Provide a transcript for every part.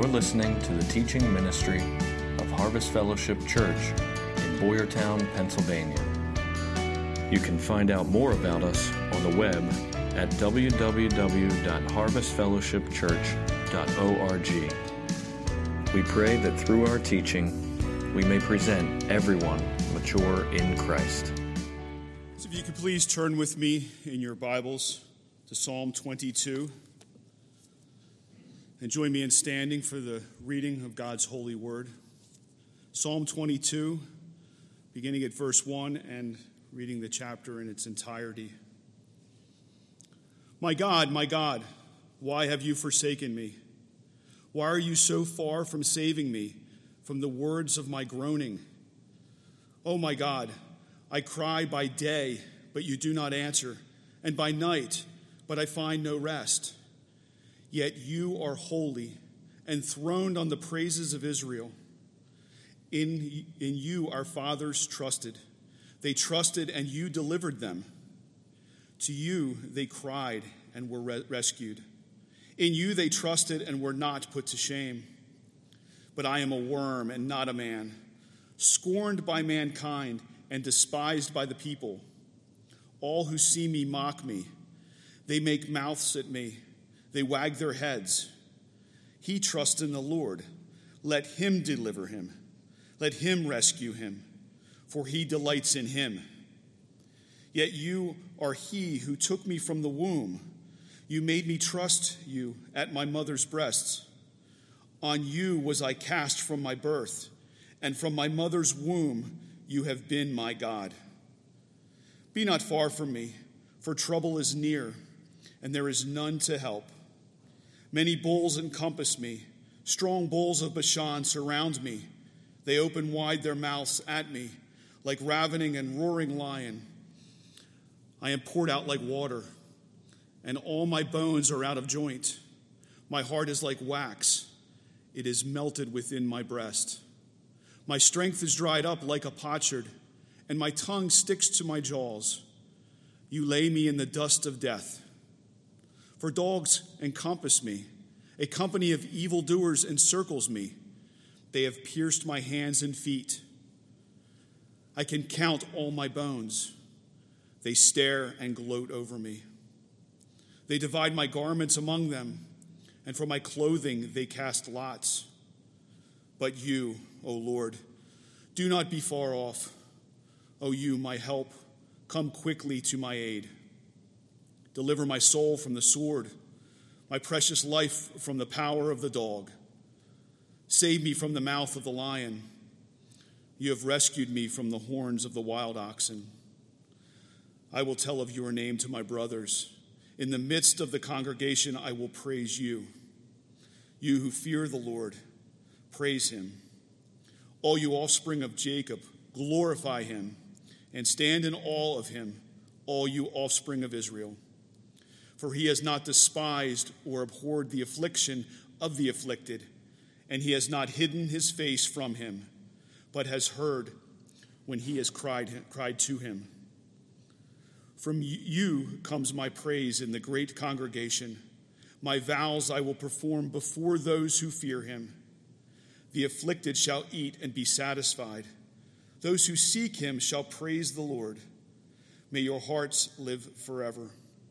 You're listening to the teaching ministry of Harvest Fellowship Church in Boyertown, Pennsylvania. You can find out more about us on the web at www.harvestfellowshipchurch.org. We pray that through our teaching, we may present everyone mature in Christ. So if you could please turn with me in your Bibles to Psalm 22. And join me in standing for the reading of God's holy word. Psalm 22, beginning at verse 1 and reading the chapter in its entirety. My God, why have you forsaken me? Why are you so far from saving me from the words of my groaning? Oh my God, I cry by day, but you do not answer, and by night, but I find no rest. Yet you are holy, enthroned on the praises of Israel. In you our fathers trusted. They trusted, and you delivered them. To you they cried and were rescued. In you they trusted and were not put to shame. But I am a worm and not a man, scorned by mankind and despised by the people. All who see me mock me. They make mouths at me. They wag their heads. He trusts in the Lord. Let him deliver him. Let him rescue him, for he delights in him. Yet you are he who took me from the womb. You made me trust you at my mother's breasts. On you was I cast from my birth, and from my mother's womb you have been my God. Be not far from me, for trouble is near, and there is none to help. Many bulls encompass me. Strong bulls of Bashan surround me. They open wide their mouths at me, like ravening and roaring lion. I am poured out like water, and all my bones are out of joint. My heart is like wax. It is melted within my breast. My strength is dried up like a potsherd, and my tongue sticks to my jaws. You lay me in the dust of death. For dogs encompass me. A company of evildoers encircles me. They have pierced my hands and feet. I can count all my bones. They stare and gloat over me. They divide my garments among them, and for my clothing they cast lots. But you, O Lord, do not be far off. O you, my help, come quickly to my aid. Deliver my soul from the sword, my precious life from the power of the dog. Save me from the mouth of the lion. You have rescued me from the horns of the wild oxen. I will tell of your name to my brothers. In the midst of the congregation, I will praise you. You who fear the Lord, praise him. All you offspring of Jacob, glorify him, and stand in awe of him, all you offspring of Israel. For he has not despised or abhorred the affliction of the afflicted, and he has not hidden his face from him, but has heard when he has cried to him. From you comes my praise in the great congregation. My vows I will perform before those who fear him. The afflicted shall eat and be satisfied. Those who seek him shall praise the Lord. May your hearts live forever.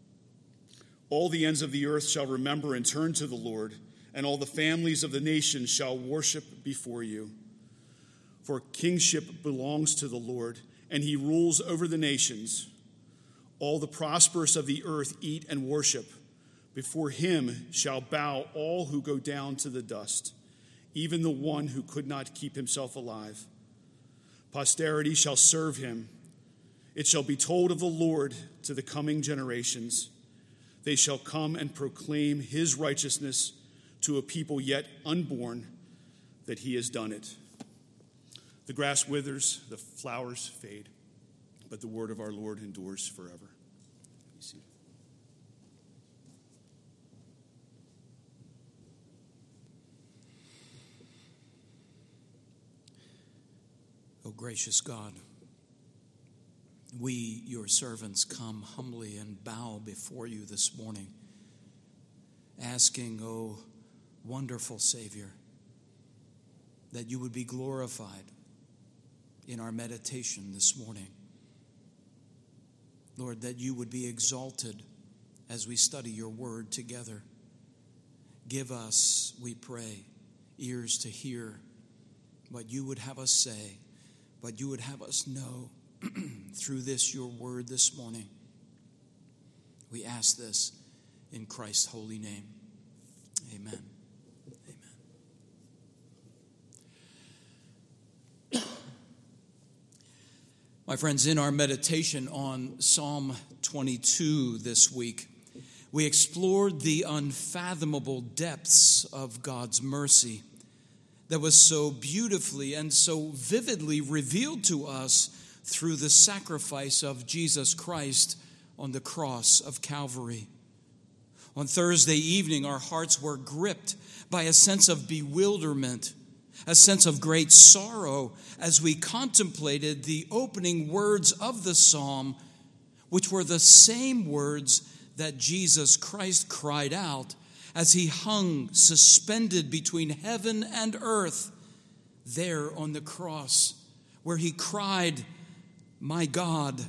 All the ends of the earth shall remember and turn to the Lord, and all the families of the nations shall worship before you. For kingship belongs to the Lord, and he rules over the nations. All the prosperous of the earth eat and worship. Before him shall bow all who go down to the dust, even the one who could not keep himself alive. Posterity shall serve him. It shall be told of the Lord to the coming generations. They shall come and proclaim his righteousness to a people yet unborn, that he has done it. The grass withers, the flowers fade, but the word of our Lord endures forever. Be seated. O gracious God, we, your servants, come humbly and bow before you this morning, asking, O wonderful Savior, that you would be glorified in our meditation this morning. Lord, that you would be exalted as we study your word together. Give us, we pray, ears to hear what you would have us say, what you would have us know through this, your word this morning. We ask this in Christ's holy name. Amen. Amen. My friends, in our meditation on Psalm 22 this week, we explored the unfathomable depths of God's mercy that was so beautifully and so vividly revealed to us through the sacrifice of Jesus Christ on the cross of Calvary. On Thursday evening, our hearts were gripped by a sense of bewilderment, a sense of great sorrow as we contemplated the opening words of the psalm, which were the same words that Jesus Christ cried out as he hung suspended between heaven and earth there on the cross, where he cried, my God,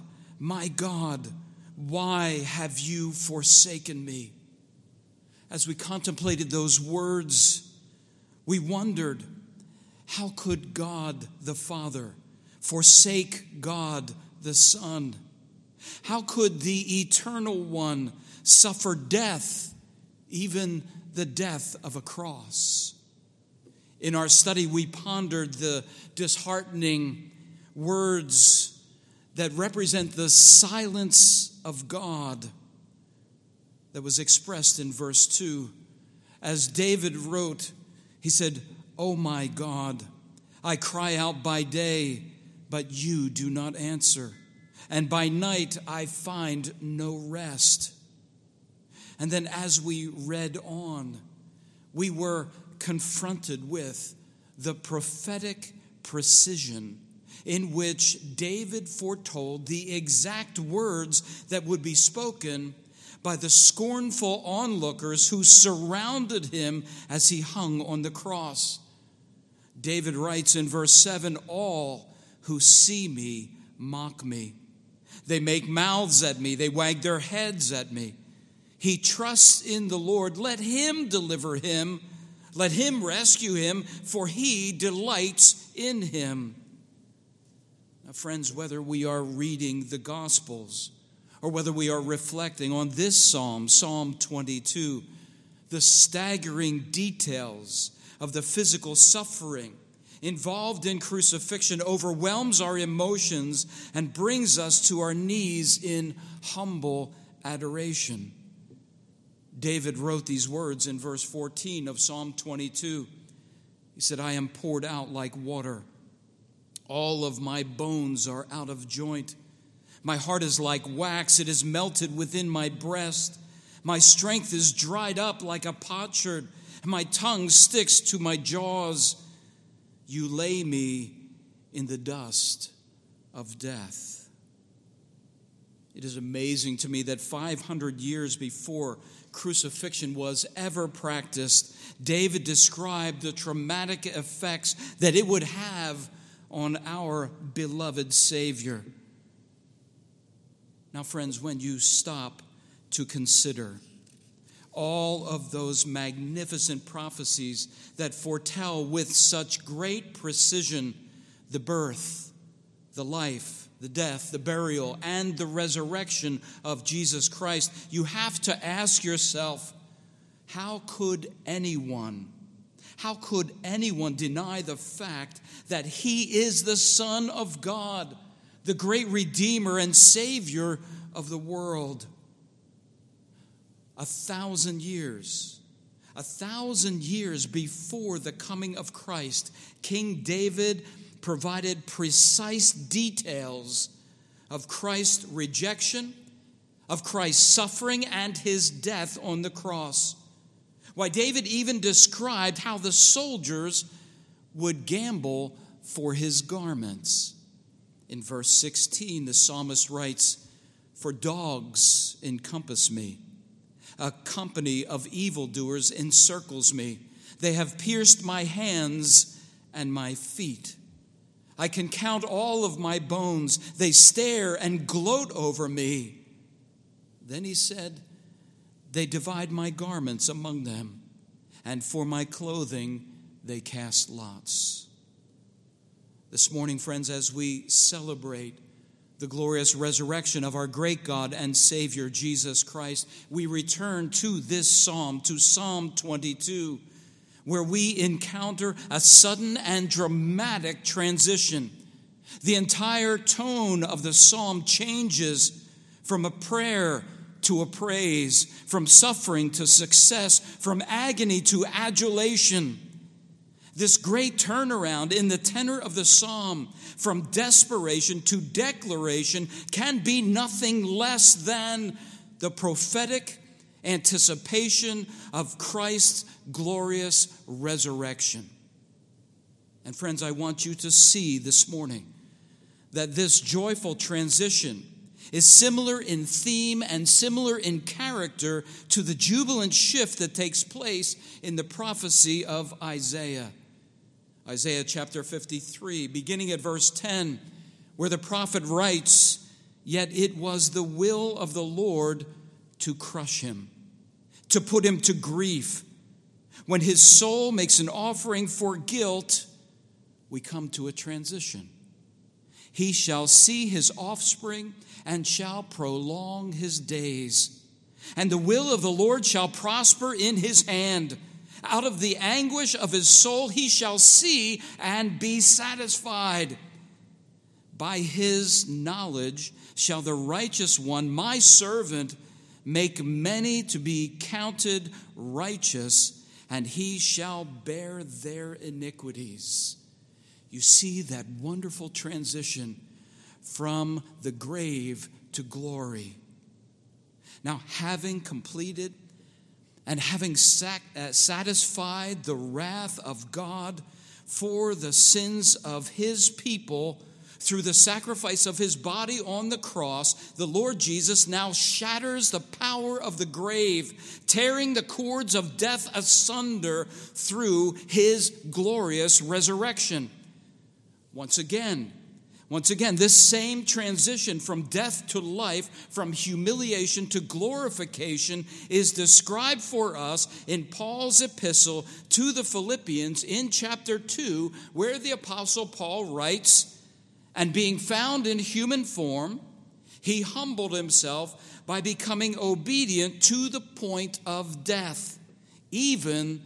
why have you forsaken me?" As we contemplated those words, we wondered, how could God the Father forsake God the Son? How could the Eternal One suffer death, even the death of a cross? In our study, we pondered the disheartening words that represent the silence of God that was expressed in verse 2. As David wrote, he said, "Oh my God, I cry out by day, but you do not answer. And by night I find no rest." And then as we read on, we were confronted with the prophetic precision in which David foretold the exact words that would be spoken by the scornful onlookers who surrounded him as he hung on the cross. David writes in verse 7, "All who see me mock me. They make mouths at me. They wag their heads at me. He trusts in the Lord. Let him deliver him. Let him rescue him, for he delights in him." Now, friends, whether we are reading the Gospels or whether we are reflecting on this psalm, Psalm 22, the staggering details of the physical suffering involved in crucifixion overwhelms our emotions and brings us to our knees in humble adoration. David wrote these words in verse 14 of Psalm 22. He said, "I am poured out like water. All of my bones are out of joint. My heart is like wax. It is melted within my breast. My strength is dried up like a potsherd, and my tongue sticks to my jaws. You lay me in the dust of death." It is amazing to me that 500 years before crucifixion was ever practiced, David described the traumatic effects that it would have on our beloved Savior. Now, friends, when you stop to consider all of those magnificent prophecies that foretell with such great precision the birth, the life, the death, the burial, and the resurrection of Jesus Christ, you have to ask yourself, how could anyone deny the fact that he is the Son of God, the great Redeemer and Savior of the world? 1,000 years before the coming of Christ, King David provided precise details of Christ's rejection, of Christ's suffering, and his death on the cross. Why, David even described how the soldiers would gamble for his garments. In verse 16, the psalmist writes, "For dogs encompass me. A company of evildoers encircles me. They have pierced my hands and my feet. I can count all of my bones. They stare and gloat over me. Then he said, they divide my garments among them, and for my clothing they cast lots. This morning, friends, as we celebrate the glorious resurrection of our great God and Savior, Jesus Christ, we return to this psalm, to Psalm 22, where we encounter a sudden and dramatic transition. The entire tone of the psalm changes from a prayer to a praise, from suffering to success, from agony to adulation. This great turnaround in the tenor of the psalm, from desperation to declaration, can be nothing less than the prophetic anticipation of Christ's glorious resurrection. And friends, I want you to see this morning that this joyful transition is similar in theme and similar in character to the jubilant shift that takes place in the prophecy of Isaiah. Isaiah chapter 53, beginning at verse 10, where the prophet writes, "Yet it was the will of the Lord to crush him, to put him to grief. When his soul makes an offering for guilt," we come to a transition. "He shall see his offspring and shall prolong his days. And the will of the Lord shall prosper in his hand. Out of the anguish of his soul he shall see and be satisfied. By his knowledge shall the righteous one, my servant, make many to be counted righteous, and he shall bear their iniquities." You see that wonderful transition from the grave to glory. Now, having completed and having satisfied the wrath of God for the sins of his people through the sacrifice of his body on the cross, the Lord Jesus now shatters the power of the grave, tearing the cords of death asunder through his glorious resurrection. Once again, this same transition from death to life, from humiliation to glorification, is described for us in Paul's epistle to the Philippians in chapter 2, where the Apostle Paul writes, "And being found in human form, he humbled himself by becoming obedient to the point of death, even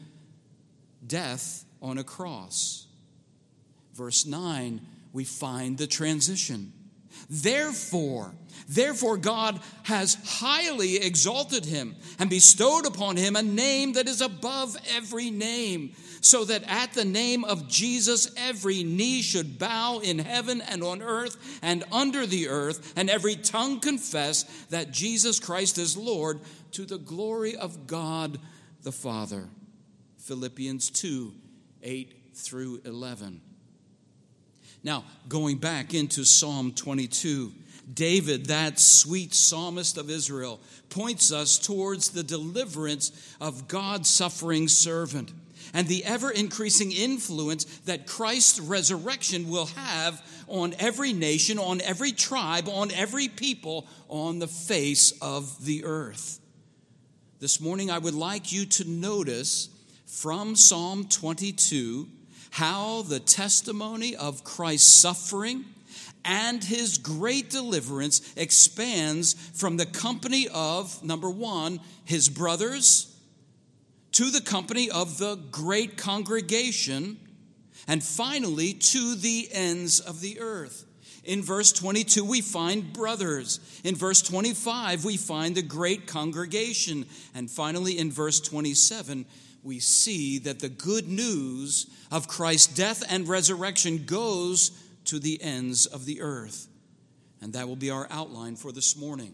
death on a cross." Verse 9, we find the transition. Therefore God has highly exalted him and bestowed upon him a name that is above every name, so that at the name of Jesus every knee should bow in heaven and on earth and under the earth, and every tongue confess that Jesus Christ is Lord, to the glory of God the Father. Philippians 2, 8 through 11. Now, going back into Psalm 22, David, that sweet psalmist of Israel, points us towards the deliverance of God's suffering servant and the ever-increasing influence that Christ's resurrection will have on every nation, on every tribe, on every people on the face of the earth. This morning, I would like you to notice from Psalm 22 how the testimony of Christ's suffering and his great deliverance expands from the company of, number one, his brothers, to the company of the great congregation, and finally to the ends of the earth. In verse 22, we find brothers. In verse 25, we find the great congregation. And finally, in verse 27, we see that the good news of Christ's death and resurrection goes to the ends of the earth. And that will be our outline for this morning.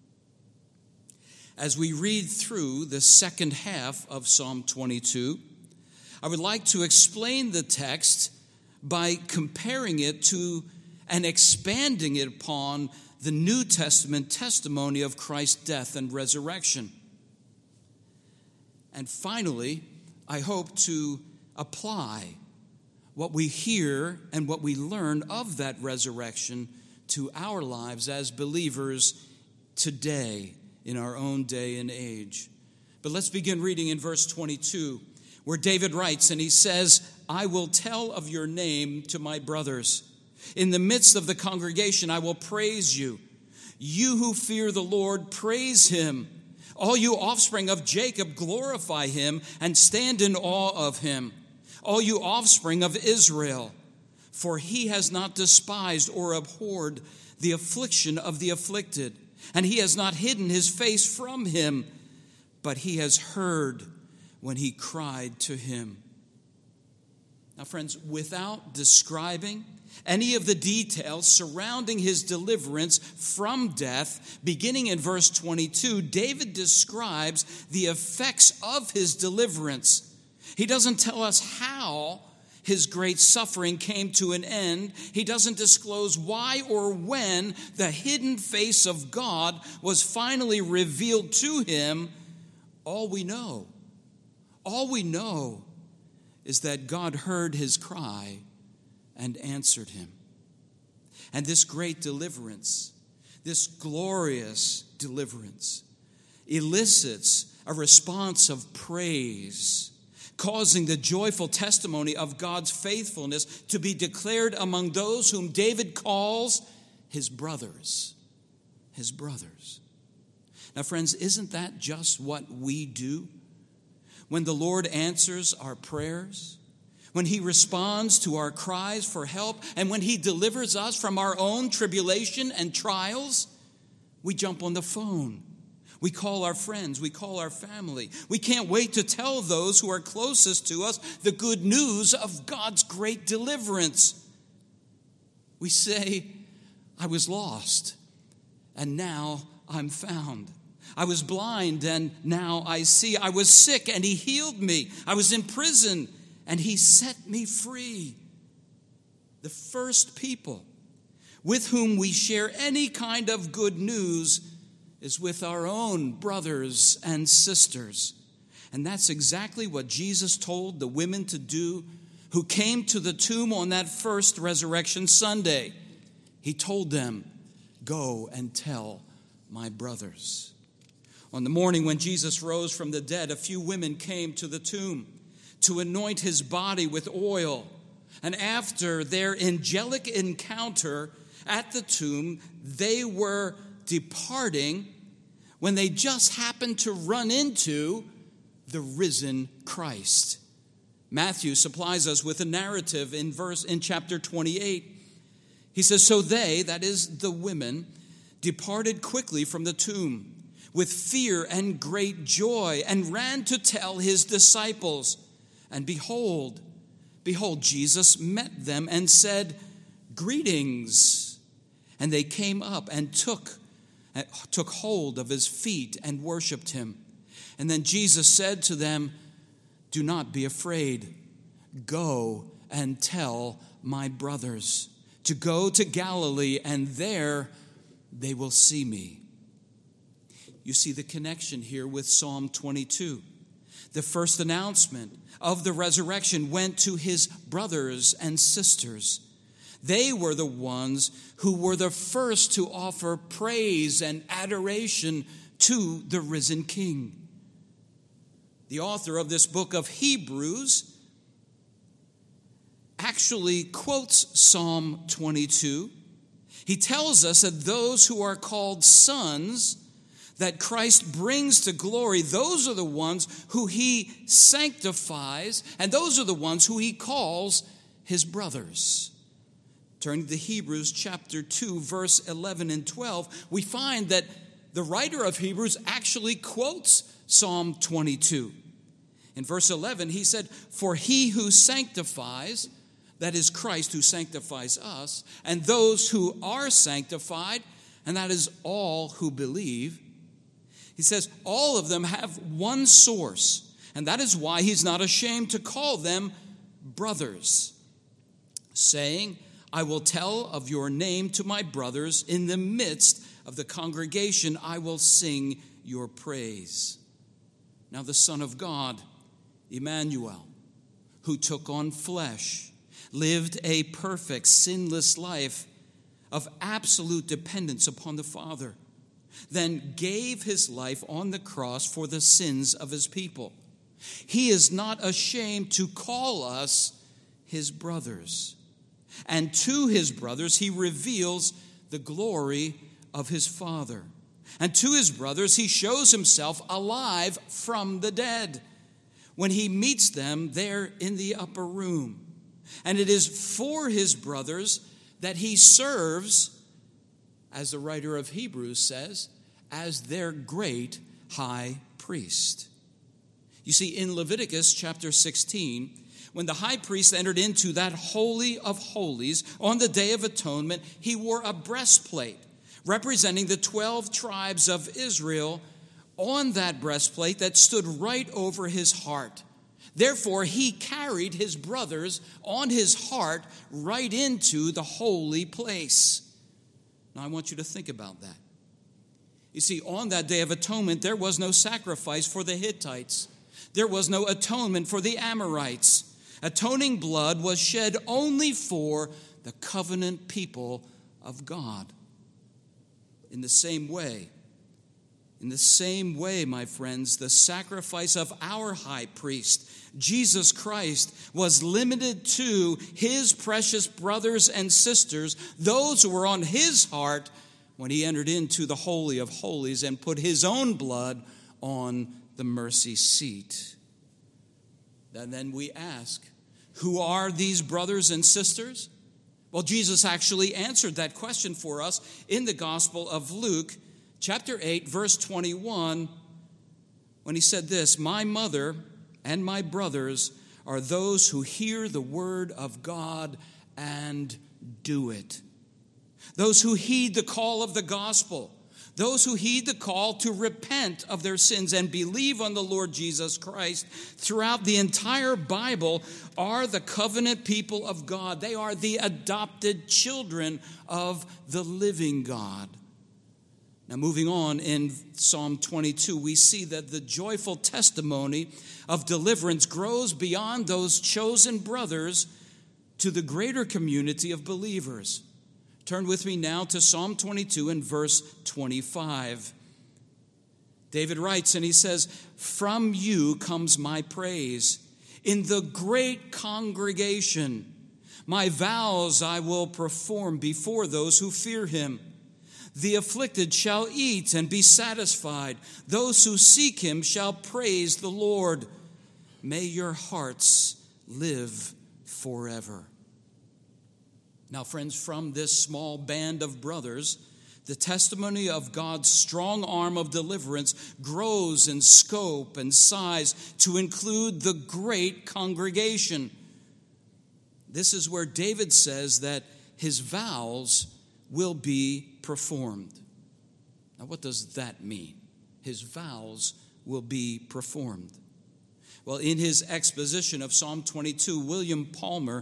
As we read through the second half of Psalm 22, I would like to explain the text by comparing it to and expanding it upon the New Testament testimony of Christ's death and resurrection. And finally, I hope to apply what we hear and what we learn of that resurrection to our lives as believers today in our own day and age. But let's begin reading in verse 22, where David writes, and he says, I will tell of your name to my brothers. In the midst of the congregation, I will praise you. You who fear the Lord, praise him. All you offspring of Jacob, glorify him and stand in awe of him. All you offspring of Israel, for he has not despised or abhorred the affliction of the afflicted, and he has not hidden his face from him, but he has heard when he cried to him. Now, friends, without describing any of the details surrounding his deliverance from death, beginning in verse 22, David describes the effects of his deliverance. He doesn't tell us how his great suffering came to an end. He doesn't disclose why or when the hidden face of God was finally revealed to him. All we know is that God heard his cry and answered him. And this great deliverance, this glorious deliverance, elicits a response of praise, causing the joyful testimony of God's faithfulness to be declared among those whom David calls his brothers. His brothers. Now, friends, isn't that just what we do? When the Lord answers our prayers, when he responds to our cries for help, and when he delivers us from our own tribulation and trials, we jump on the phone. We call our friends. We call our family. We can't wait to tell those who are closest to us the good news of God's great deliverance. We say, I was lost, and now I'm found. I was blind, and now I see. I was sick, and he healed me. I was in prison, and he set me free. The first people with whom we share any kind of good news is with our own brothers and sisters. And that's exactly what Jesus told the women to do who came to the tomb on that first resurrection Sunday. He told them, go and tell my brothers. On the morning when Jesus rose from the dead, a few women came to the tomb to anoint his body with oil. And after their angelic encounter at the tomb, they were departing when they just happened to run into the risen Christ. Matthew supplies us with a narrative in chapter 28. He says, so they, that is the women, departed quickly from the tomb with fear and great joy and ran to tell his disciples. And behold, Jesus met them and said, greetings. And they came up and took hold of his feet and worshiped him. And then Jesus said to them, do not be afraid. Go and tell my brothers to go to Galilee, and there they will see me. You see the connection here with Psalm 22. The first announcement of the resurrection went to his brothers and sisters. They were the ones who were the first to offer praise and adoration to the risen King. The author of this book of Hebrews actually quotes Psalm 22. He tells us that those who are called sons that Christ brings to glory, those are the ones who he sanctifies, and those are the ones who he calls his brothers. Turning to Hebrews chapter 2, verse 11 and 12, we find that the writer of Hebrews actually quotes Psalm 22. In verse 11, he said, for he who sanctifies, that is Christ who sanctifies us, and those who are sanctified, and that is all who believe. He says all of them have one source, and that is why he's not ashamed to call them brothers, saying, I will tell of your name to my brothers. In the midst of the congregation, I will sing your praise. Now the Son of God Emmanuel, who took on flesh, lived a perfect, sinless life of absolute dependence upon the Father, then gave his life on the cross for the sins of his people. He is not ashamed to call us his brothers. And to his brothers he reveals the glory of his Father. And to his brothers he shows himself alive from the dead when he meets them there in the upper room. And it is for his brothers that he serves, as the writer of Hebrews says, as their great high priest. You see, in Leviticus chapter 16, when the high priest entered into that holy of holies on the Day of Atonement, he wore a breastplate representing the 12 tribes of Israel on that breastplate that stood right over his heart. Therefore, he carried his brothers on his heart right into the holy place. Now, I want you to think about that. You see, on that Day of Atonement, there was no sacrifice for the Hittites. There was no atonement for the Amorites. Atoning blood was shed only for the covenant people of God. In the same way, my friends, the sacrifice of our high priest, Jesus Christ, was limited to his precious brothers and sisters, those who were on his heart when he entered into the Holy of Holies and put his own blood on the mercy seat. And then we ask, who are these brothers and sisters? Well, Jesus actually answered that question for us in the Gospel of Luke, chapter 8, verse 21, when he said this, "My mother and my brothers are those who hear the word of God and do it." Those who heed the call of the gospel, those who heed the call to repent of their sins and believe on the Lord Jesus Christ throughout the entire Bible are the covenant people of God. They are the adopted children of the living God. Now, moving on in Psalm 22, we see that the joyful testimony of deliverance grows beyond those chosen brothers to the greater community of believers. Turn with me now to Psalm 22 and verse 25. David writes, and he says, "From you comes my praise. In the great congregation, my vows I will perform before those who fear him. The afflicted shall eat and be satisfied. Those who seek him shall praise the Lord. May your hearts live forever." Now, friends, from this small band of brothers, the testimony of God's strong arm of deliverance grows in scope and size to include the great congregation. This is where David says that his vows will be performed. Now, what does that mean? His vows will be performed. Well, in his exposition of Psalm 22, William Plummer,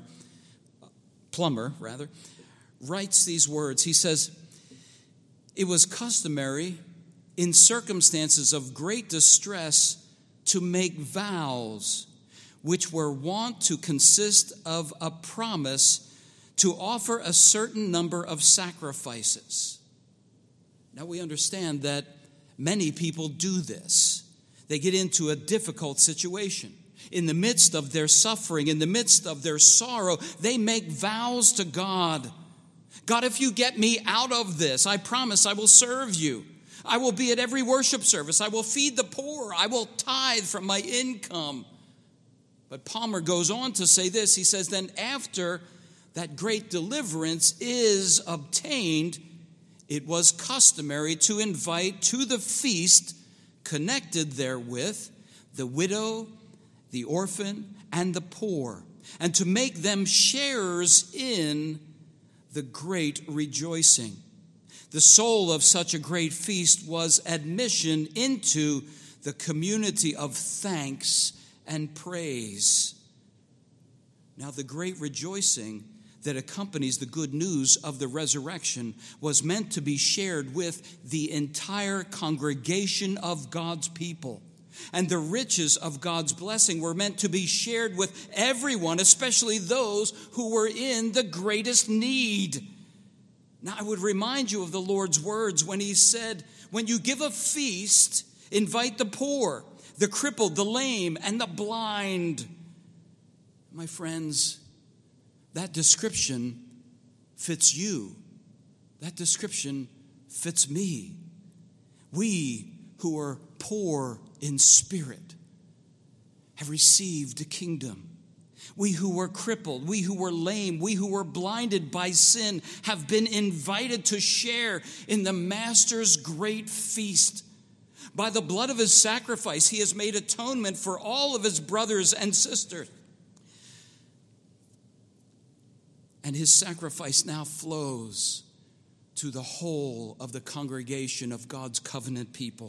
writes these words. He says, "It was customary in circumstances of great distress to make vows, which were wont to consist of a promise to offer a certain number of sacrifices." Now we understand that many people do this. They get into a difficult situation. In the midst of their suffering, in the midst of their sorrow, they make vows to God. God, if you get me out of this, I promise I will serve you. I will be at every worship service. I will feed the poor. I will tithe from my income. But Palmer goes on to say this. He says, then after that great deliverance is obtained, it was customary to invite to the feast connected therewith the widow, the orphan, and the poor, and to make them sharers in the great rejoicing. The soul of such a great feast was admission into the community of thanks and praise. Now, the great rejoicing that accompanies the good news of the resurrection was meant to be shared with the entire congregation of God's people. And the riches of God's blessing were meant to be shared with everyone, especially those who were in the greatest need. Now, I would remind you of the Lord's words when he said, when you give a feast, invite the poor, the crippled, the lame, and the blind. My friends, that description fits you. That description fits me. We who are poor in spirit have received a kingdom. We who were crippled, we who were lame, we who were blinded by sin have been invited to share in the Master's great feast. By the blood of his sacrifice, he has made atonement for all of his brothers and sisters. And his sacrifice now flows to the whole of the congregation of God's covenant people.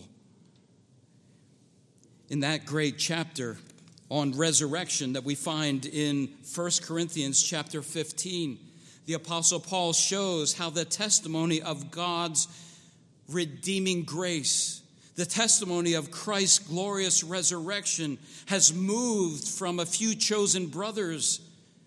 In that great chapter on resurrection that we find in 1 Corinthians chapter 15, the Apostle Paul shows how the testimony of God's redeeming grace, the testimony of Christ's glorious resurrection, has moved from a few chosen brothers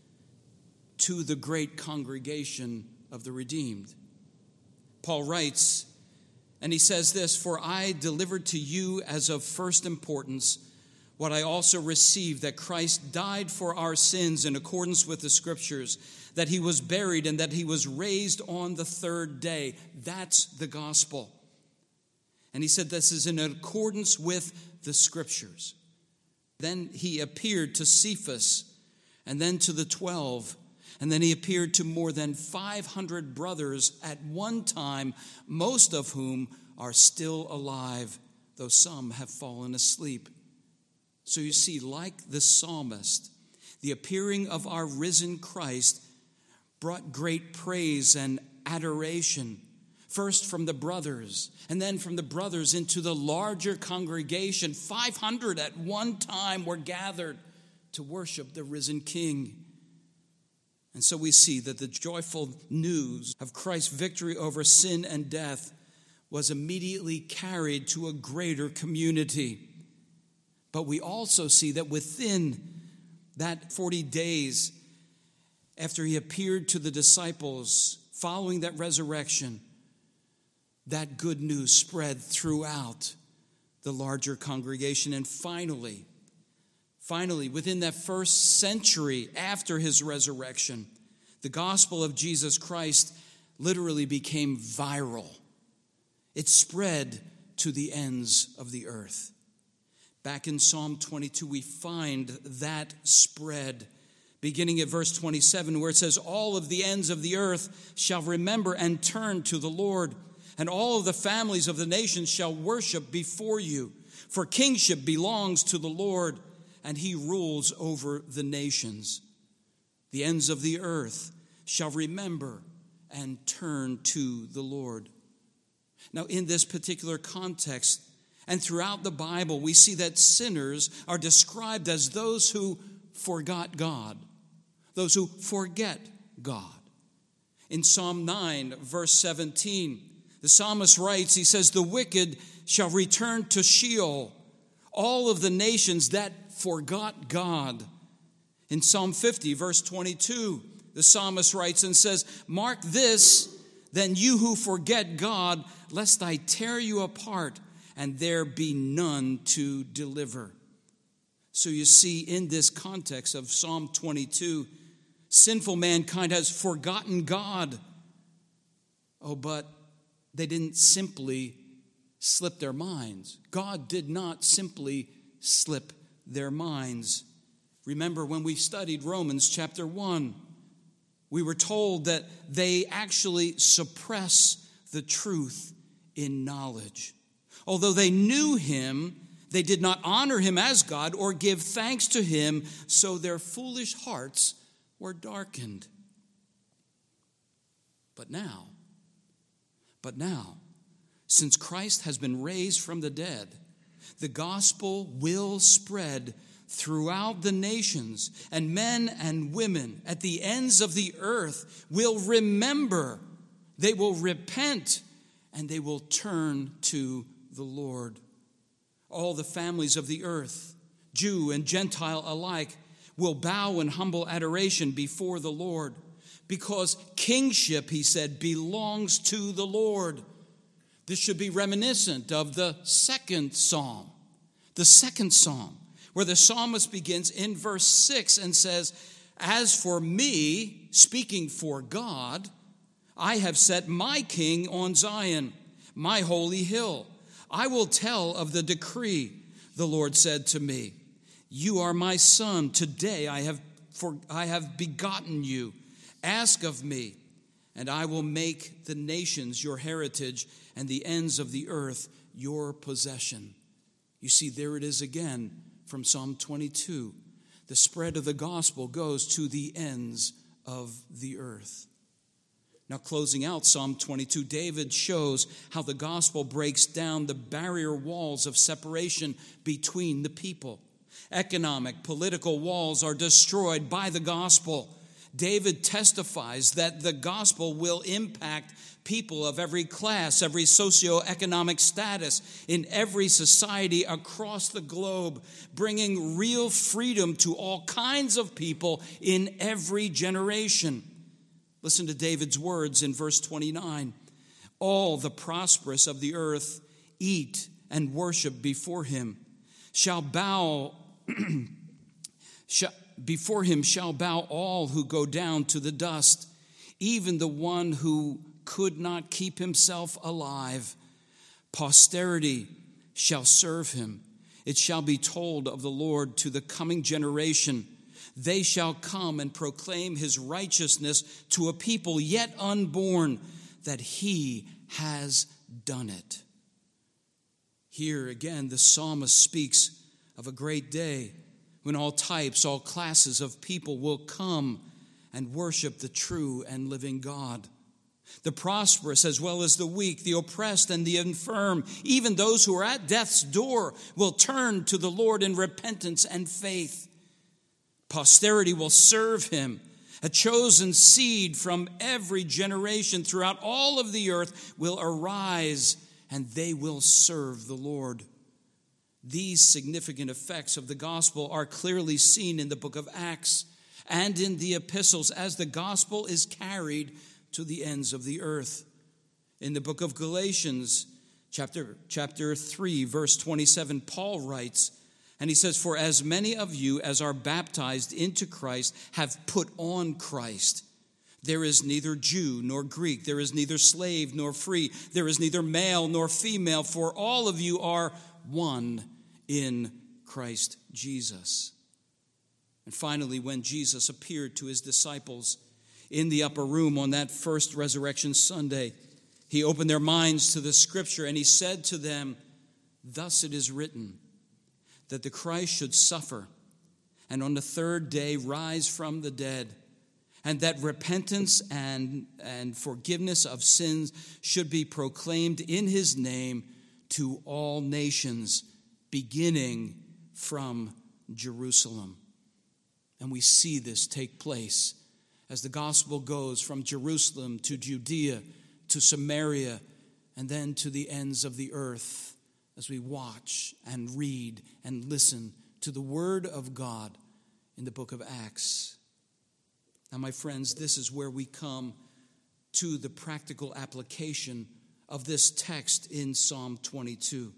to the great congregation of the redeemed. Paul writes, and he says this, "For I delivered to you as of first importance what I also received, that Christ died for our sins in accordance with the Scriptures, that he was buried, and that he was raised on the third day." That's the gospel. And he said this is in accordance with the Scriptures. Then he appeared to Cephas, and then to the 12, and then he appeared to more than 500 brothers at one time, most of whom are still alive, though some have fallen asleep. So you see, like the psalmist, the appearing of our risen Christ brought great praise and adoration, first from the brothers, and then from the brothers into the larger congregation. 500 at one time were gathered to worship the risen King. And so we see that the joyful news of Christ's victory over sin and death was immediately carried to a greater community. But we also see that within that 40 days after he appeared to the disciples following that resurrection, that good news spread throughout the larger congregation. And finally, within that first century after his resurrection, the gospel of Jesus Christ literally became viral. It spread to the ends of the earth. Back in Psalm 22, we find that spread, beginning at verse 27, where it says, "All of the ends of the earth shall remember and turn to the Lord, and all of the families of the nations shall worship before you. For kingship belongs to the Lord, and he rules over the nations. The ends of the earth shall remember and turn to the Lord." Now, in this particular context, and throughout the Bible, we see that sinners are described as those who forgot God, those who forget God. In Psalm 9, verse 17, the psalmist writes, he says, "The wicked shall return to Sheol, all of the nations that forgot God." In Psalm 50, verse 22, the psalmist writes and says, "Mark this, then you who forget God, lest I tear you apart, and there be none to deliver." So you see, in this context of Psalm 22, sinful mankind has forgotten God. Oh, but they didn't simply slip their minds. God did not simply slip their minds. Remember when we studied Romans chapter 1, we were told that they actually suppress the truth in knowledge. Although they knew him, they did not honor him as God or give thanks to him, so their foolish hearts were darkened. But now, since Christ has been raised from the dead, the gospel will spread throughout the nations, and men and women at the ends of the earth will remember, they will repent, and they will turn to the Lord. All the families of the earth, Jew and Gentile alike, will bow in humble adoration before the Lord, because kingship, he said, belongs to the Lord. This should be reminiscent of the second psalm, where the psalmist begins in verse 6 and says, "As for me," speaking for God, "I have set my king on Zion, my holy hill. I will tell of the decree. The Lord said to me, you are my son. Today I have begotten you. Ask of me, and I will make the nations your heritage and the ends of the earth your possession." You see, there it is again from Psalm 22. The spread of the gospel goes to the ends of the earth. Now, closing out Psalm 22, David shows how the gospel breaks down the barrier walls of separation between the people. Economic, political walls are destroyed by the gospel. David testifies that the gospel will impact people of every class, every socioeconomic status, in every society across the globe, bringing real freedom to all kinds of people in every generation. Listen to David's words in verse 29. "All the prosperous of the earth eat and worship before him. Before him shall bow all who go down to the dust, even the one who could not keep himself alive. Posterity shall serve him. It shall be told of the Lord to the coming generation. They shall come and proclaim his righteousness to a people yet unborn, that he has done it." Here again, the psalmist speaks of a great day when all types, all classes of people will come and worship the true and living God. The prosperous as well as the weak, the oppressed and the infirm, even those who are at death's door, will turn to the Lord in repentance and faith. Posterity will serve him. A chosen seed from every generation throughout all of the earth will arise, and they will serve the Lord. These significant effects of the gospel are clearly seen in the book of Acts and in the epistles as the gospel is carried to the ends of the earth. In the book of Galatians, chapter 3, verse 27, Paul writes, and he says, "For as many of you as are baptized into Christ have put on Christ. There is neither Jew nor Greek, there is neither slave nor free, there is neither male nor female, for all of you are one in Christ Jesus." And finally, when Jesus appeared to his disciples in the upper room on that first Resurrection Sunday, he opened their minds to the scripture and he said to them, "Thus it is written, that the Christ should suffer and on the third day rise from the dead, and that repentance and forgiveness of sins should be proclaimed in his name to all nations, beginning from Jerusalem." And we see this take place as the gospel goes from Jerusalem to Judea to Samaria and then to the ends of the earth, as we watch and read and listen to the word of God in the book of Acts. Now, my friends, this is where we come to the practical application of this text in Psalm 22.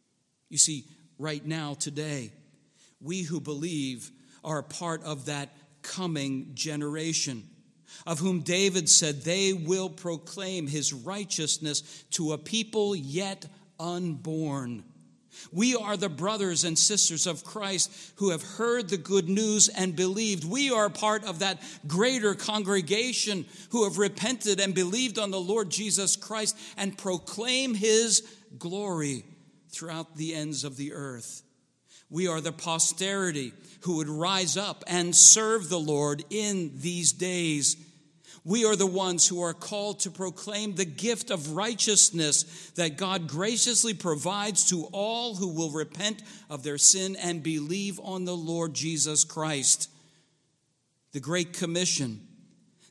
You see, right now, today, we who believe are a part of that coming generation, of whom David said they will proclaim his righteousness to a people yet unborn. We are the brothers and sisters of Christ who have heard the good news and believed. We are part of that greater congregation who have repented and believed on the Lord Jesus Christ and proclaim his glory throughout the ends of the earth. We are the posterity who would rise up and serve the Lord in these days. We are the ones who are called to proclaim the gift of righteousness that God graciously provides to all who will repent of their sin and believe on the Lord Jesus Christ. The Great Commission,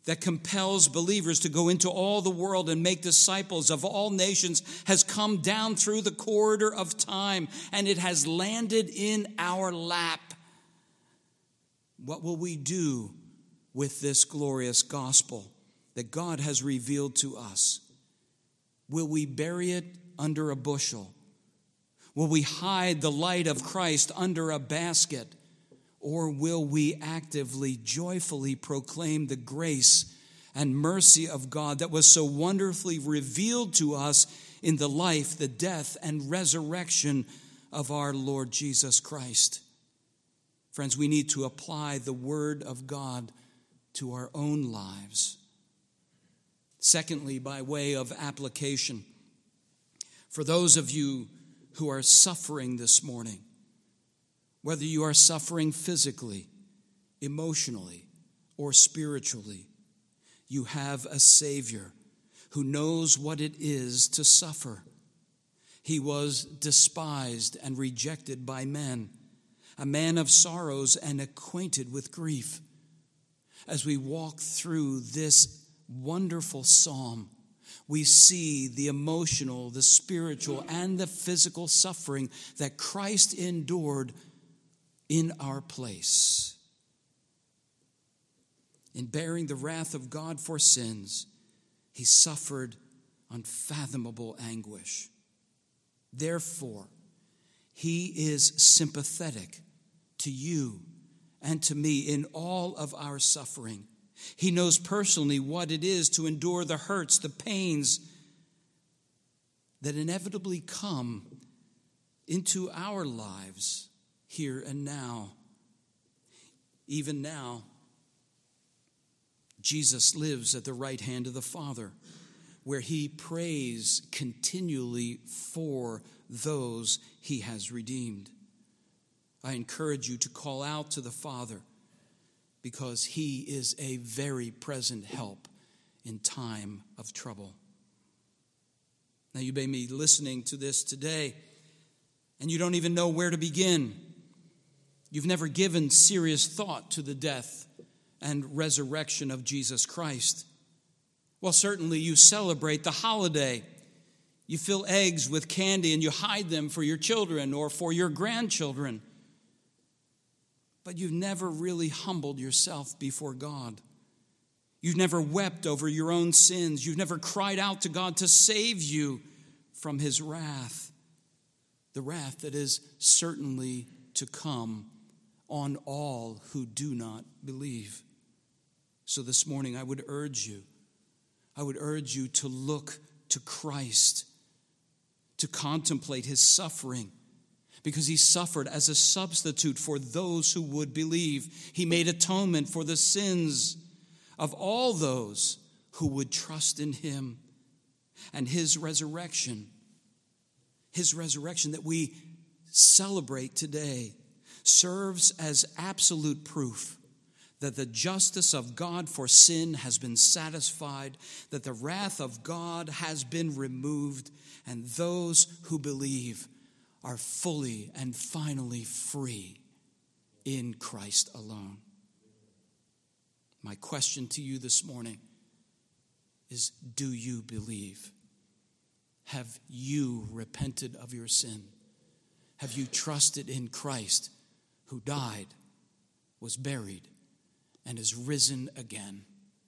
that compels believers to go into all the world and make disciples of all nations has come down through the corridor of time, and it has landed in our lap. What will we do with this glorious gospel that God has revealed to us? Will we bury it under a bushel? Will we hide the light of Christ under a basket? Or will we actively, joyfully proclaim the grace and mercy of God that was so wonderfully revealed to us in the life, the death, and resurrection of our Lord Jesus Christ? Friends, we need to apply the Word of God to our own lives. Secondly, by way of application, for those of you who are suffering this morning, whether you are suffering physically, emotionally, or spiritually, you have a Savior who knows what it is to suffer. He was despised and rejected by men, a man of sorrows and acquainted with grief. As we walk through this wonderful psalm, we see the emotional, the spiritual, and the physical suffering that Christ endured in our place. In bearing the wrath of God for sins, he suffered unfathomable anguish. Therefore, he is sympathetic to you and to me in all of our suffering. He knows personally what it is to endure the hurts, the pains that inevitably come into our lives here and now. Even now, Jesus lives at the right hand of the Father, where he prays continually for those he has redeemed. I encourage you to call out to the Father, because he is a very present help in time of trouble. Now, you may be listening to this today, and you don't even know where to begin. You've never given serious thought to the death and resurrection of Jesus Christ. Well, certainly you celebrate the holiday. You fill eggs with candy and you hide them for your children or for your grandchildren. But you've never really humbled yourself before God. You've never wept over your own sins. You've never cried out to God to save you from his wrath, the wrath that is certainly to come on all who do not believe. So this morning I would urge you to look to Christ, to contemplate his suffering, because he suffered as a substitute for those who would believe. He made atonement for the sins of all those who would trust in him. And his resurrection that we celebrate today, serves as absolute proof that the justice of God for sin has been satisfied, that the wrath of God has been removed, and those who believe are fully and finally free in Christ alone. My question to you this morning is, do you believe? Have you repented of your sin? Have you trusted in Christ, who died, was buried, and is risen again?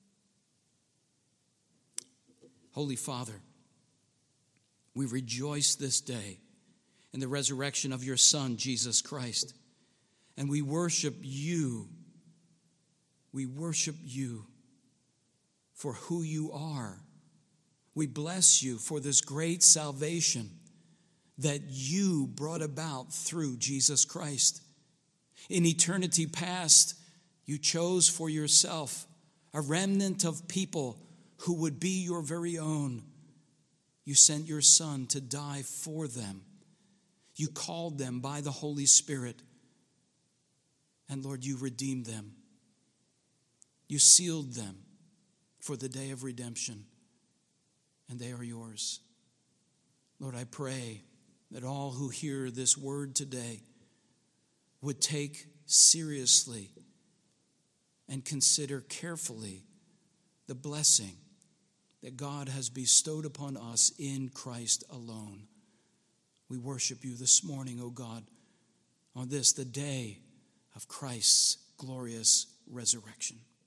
Holy Father, we rejoice this day in the resurrection of your Son, Jesus Christ, and we worship you. We worship you for who you are. We bless you for this great salvation that you brought about through Jesus Christ. In eternity past, you chose for yourself a remnant of people who would be your very own. You sent your Son to die for them. You called them by the Holy Spirit. And Lord, you redeemed them. You sealed them for the day of redemption. And they are yours. Lord, I pray that all who hear this word today would take seriously and consider carefully the blessing that God has bestowed upon us in Christ alone. We worship you this morning, O God, on this, the day of Christ's glorious resurrection.